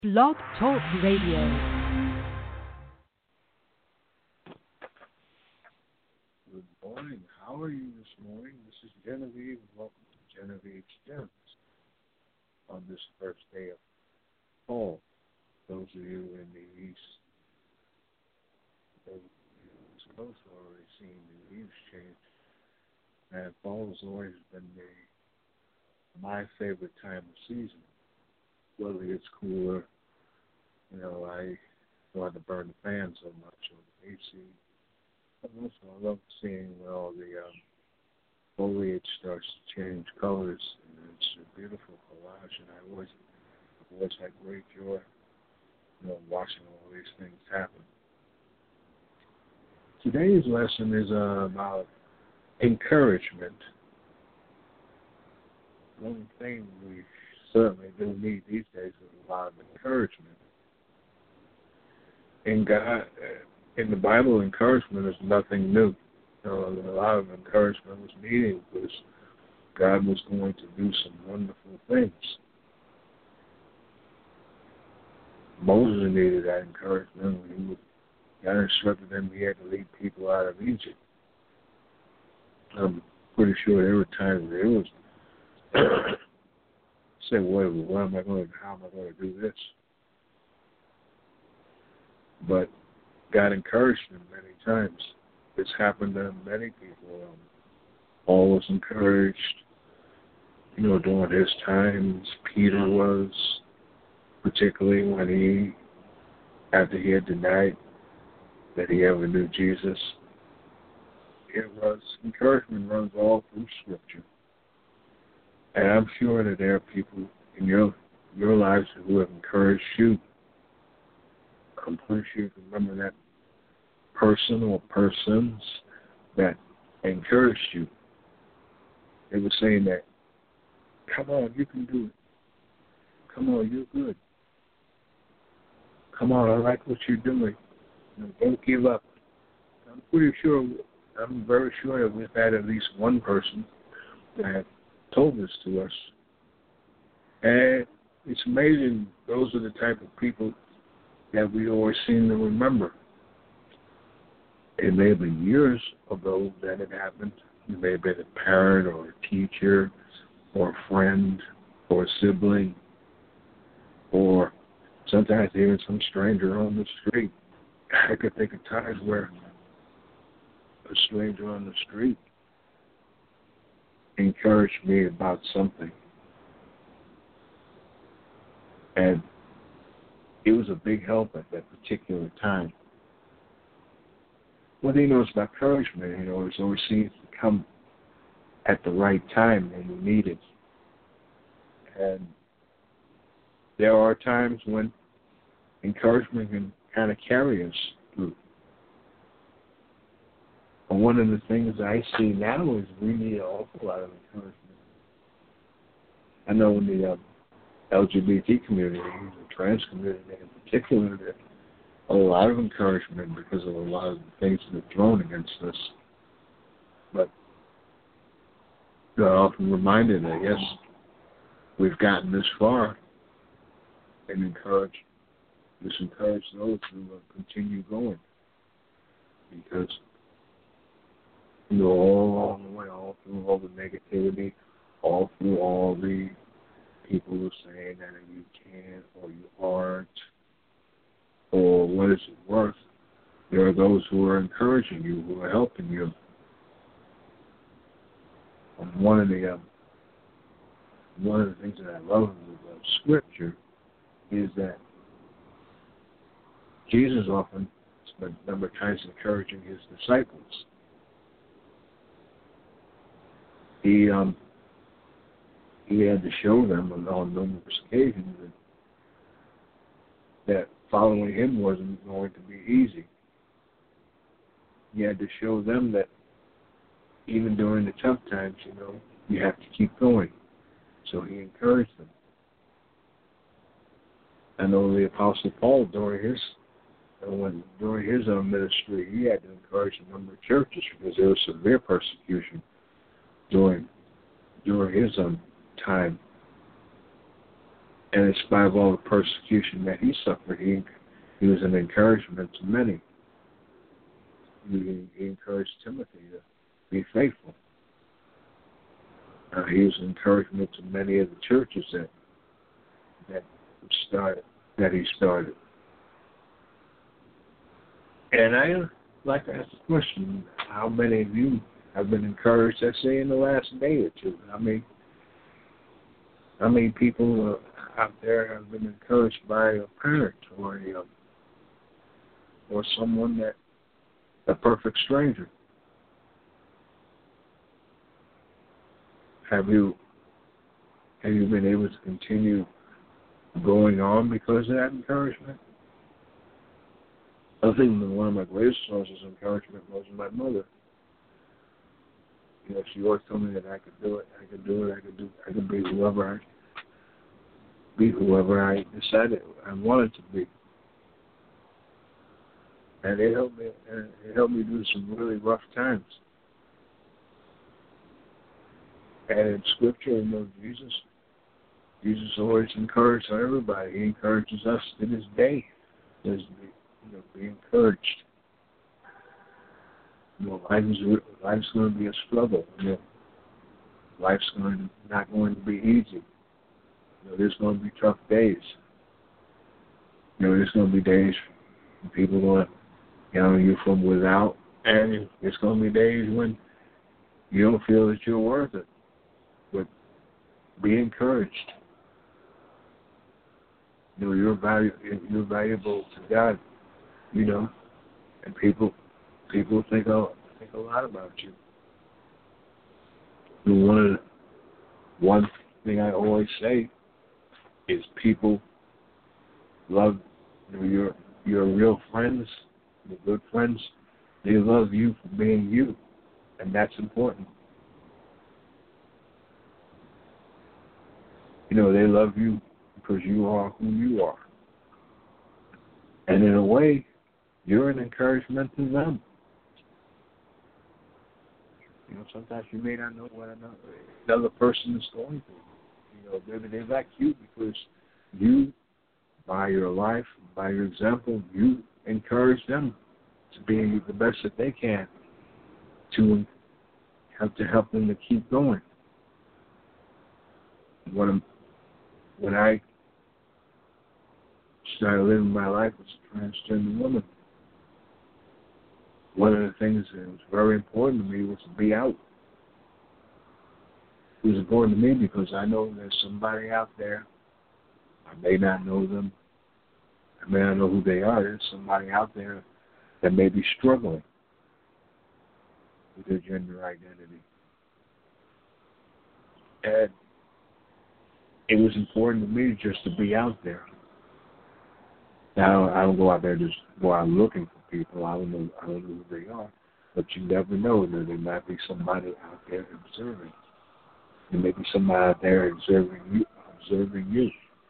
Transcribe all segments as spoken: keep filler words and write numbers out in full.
Blog Talk Radio. Good morning. How are you this morning? This is Genevieve. Welcome to Genevieve's Gems on this first day of fall. Those of you in the east, those of you in the East Coast are already seeing the leaves change. And fall has always been the, my favorite time of season. Whether it's cooler, you know, I don't have to burn the fan so much or the A C. But also, I love seeing when all the um, foliage starts to change colors, and it's a beautiful collage. And I always, I've always had great joy, you know, watching all these things happen. Today's lesson is uh, about encouragement. One thing we certainly do need these days is a lot of encouragement. In God, in the Bible, encouragement is nothing new. You know, a lot of encouragement was needed because God was going to do some wonderful things. Moses needed that encouragement when he got instructed him he had to lead people out of Egypt. I'm pretty sure there were times there was say, what, what am I going to, how am I going to do this? But God encouraged him many times. It's happened to many people. Um, Paul was encouraged, you know, during his times. Peter was, particularly when he, after he had denied that he ever knew Jesus. It was, encouragement runs all through Scripture. And I'm sure that there are people in your your lives who have encouraged you. I'm pretty sure you can remember that person or persons that encouraged you. They were saying that, come on, you can do it. Come on, you're good. Come on, I like what you're doing. You know, don't give up. I'm pretty sure, I'm very sure that we've had at least one person that told this to us. And it's amazing, those are the type of people that we always seem to remember. It may have been years ago that it happened. It may have been a parent or a teacher or a friend or a sibling or sometimes even some stranger on the street. I could think of times where a stranger on the street encouraged me about something. And it was a big help at that particular time. One thing you know about encouragement, you know, it always seems to come at the right time when you need it. And there are times when encouragement can kind of carry us through. And one of the things I see now is we need an awful lot of encouragement. I know in the uh, L G B T community, the trans community in particular, there's a lot of encouragement because of a lot of the things that are thrown against us. But they're often reminded that, yes, we've gotten this far, and encourage, just encourage those to uh, continue going. Because you know, all along the way, all through all the negativity, all through all the people who are saying that you can't or you aren't, or what is it worth, there are those who are encouraging you, who are helping you. And one of the um, one of the things that I love with uh, Scripture is that Jesus often spent a number of times encouraging his disciples. He um he had to show them on numerous occasions that, that following him wasn't going to be easy. He had to show them that even during the tough times, you know, you have to keep going. So he encouraged them. I know the Apostle Paul during his uh, when during his own ministry, he had to encourage a number of churches because there was severe persecution during during his own time. And in spite of all the persecution that he suffered, he, he was an encouragement to many. He, he encouraged Timothy to be faithful. Uh, he was an encouragement to many of the churches that that started that he started. And I like to ask the question: how many of you have been encouraged? Let's say in the last day or two. I mean, how many people uh, out there have been encouraged by a parent or a, or someone that a perfect stranger? Have you have you been able to continue going on because of that encouragement? I think one of my greatest sources of encouragement was my mother. You know, she always told me that I could do it, I could do it, I could do, I could be whoever I be, whoever I decided I wanted to be. And it helped me. And it helped me through some really rough times. And in Scripture, you know, Jesus, Jesus always encouraged everybody. He encourages us to this day. Is you know, be encouraged. You know, life is life's going to be a struggle. You know, life's going to, not going to be easy. You know, there's going to be tough days. You know, there's going to be days when people are going to get on you from without, and it's going to be days when you don't feel that you're worth it. But be encouraged. You know, you're valuable. You're valuable to God. You know, and people people think a think a lot about you. And one of the, one thing I always say is people love you know, your your real friends, your good friends. They love you for being you, and that's important. You know, they love you because you are who you are. And in a way, you're an encouragement to them. You know, sometimes you may not know what another person is going through. You know, maybe they like you because you, by your life, by your example, you encourage them to be the best that they can, to have to help them to keep going. When, when I started living my life as a transgender woman, one of the things that was very important to me was to be out. It was important to me because I know there's somebody out there. I may not know them. I may not know who they are. There's somebody out there that may be struggling with their gender identity. And it was important to me just to be out there. Now, I don't go out there just go out looking for people. I don't know. I don't know who they are, but you never know. That there might be somebody out there observing. There may be somebody out there observing you. Observing you.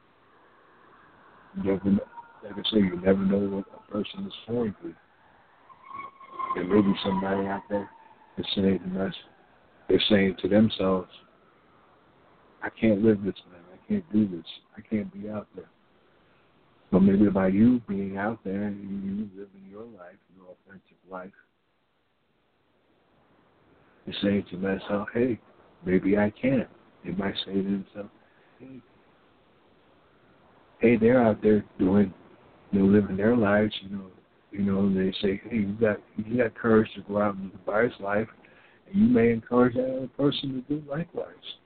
You never know. Like I say, you never know what a person is going through. There may be somebody out there that's saying to us, they're saying to themselves, "I can't live this way. I can't do this. I can't be out there." But maybe by you being out there and you living your life, your authentic life, you're saying to myself, hey, maybe I can. They might say to themselves, hey, hey, they're out there doing, you know, living their lives, you know, you know, and they say, hey, you got you got courage to go out and live a nice life, and you may encourage that other person to do likewise.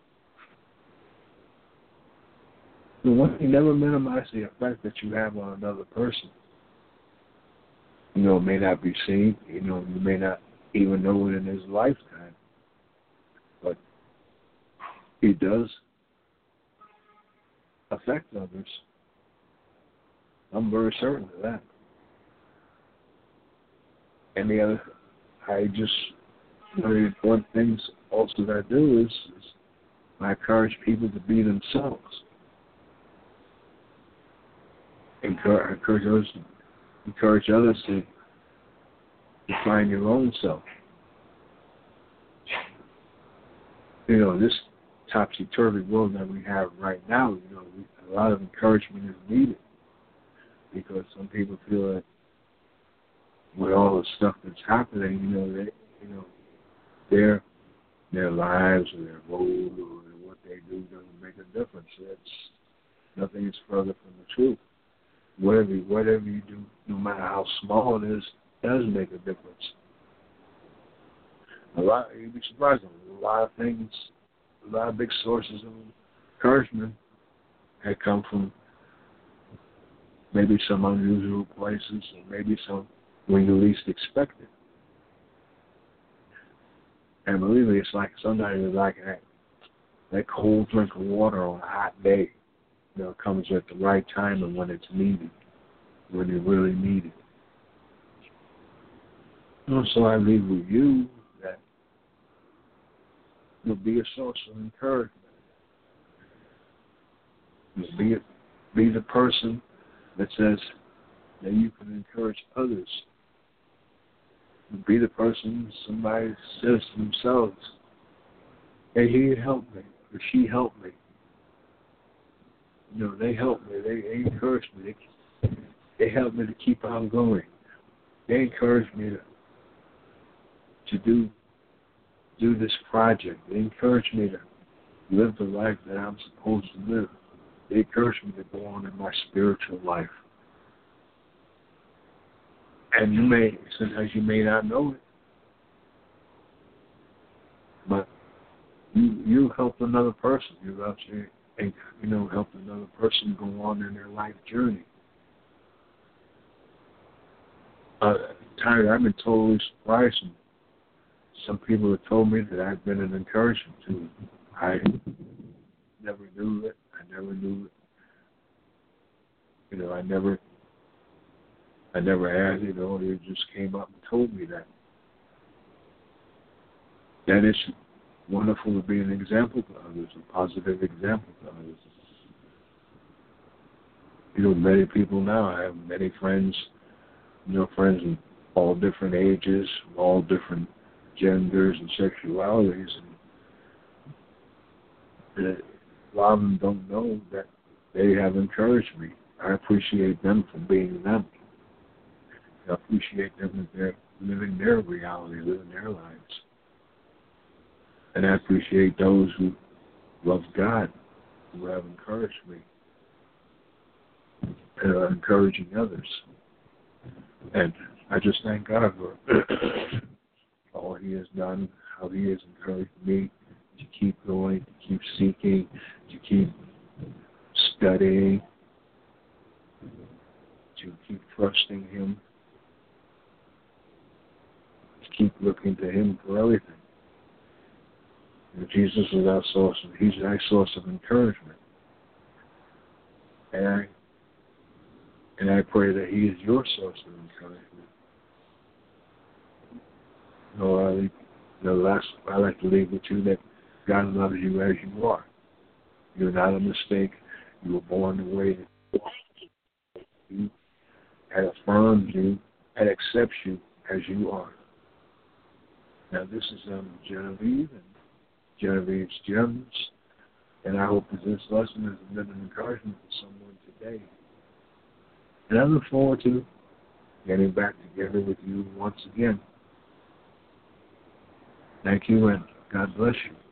So one thing, never minimize the effect that you have on another person. You know, it may not be seen. You know, you may not even know it in his lifetime. But he does affect others. I'm very certain of that. And the other, I just, one of the important things also that I do is, is I encourage people to be themselves. Encourage, encourage others, encourage others to, to find your own self. You know, this topsy-turvy world that we have right now, you know, we, a lot of encouragement is needed because some people feel that with all the stuff that's happening, you know, they, you know, their their lives or their role or what they do doesn't make a difference. It's nothing is further from the truth. Whatever whatever you do, no matter how small it is, does make a difference. A lot, you'd be surprised. A lot of things, a lot of big sources of encouragement had come from maybe some unusual places, or maybe some when you least expect it. And believe me, it's like sometimes it's like that, that cold drink of water on a hot day. You know, it comes at the right time and when it's needed, when you really need it. You know, so I leave with you that you'll be a source of encouragement. You'll be, be the person that says that you can encourage others. Be the person somebody says to themselves, hey, he helped me, or she helped me. You know, they helped me, they, they encouraged me, they, they helped me to keep on going. They encouraged me to, to do do this project. They encouraged me to live the life that I'm supposed to live. They encouraged me to go on in my spiritual life. And you may, sometimes you may not know it, but you you helped another person. You helped you, you know, helped another person go on in their life journey. Uh, Tyler, I've been totally surprised. Some people have told me that I've been an encouragement to them. I never knew it. I never knew it. You know, I never. I never asked, you know, they just came up and told me that. That it's wonderful to be an example to others, a positive example to others. You know, many people now, I have many friends, you know, friends of all different ages, all different genders and sexualities. And a lot of them don't know that they have encouraged me. I appreciate them for being them. I appreciate them that they're living their reality, living their lives. And I appreciate those who love God, who have encouraged me, and are encouraging others. And I just thank God for all He has done, how He has encouraged me to keep going, to keep seeking, to keep studying, to keep trusting Him, keep looking to Him for everything. And Jesus is our source, of, He's our source of encouragement. And I, and I pray that He is your source of encouragement. No, I, no, last, I like to leave with you that God loves you as you are. You're not a mistake. You were born the way that you are. He had affirmed you and accepts you as you are. Now, this is um, Genevieve and Genevieve's Gems, and I hope that this lesson has been an encouragement for someone today. And I look forward to getting back together with you once again. Thank you, and God bless you.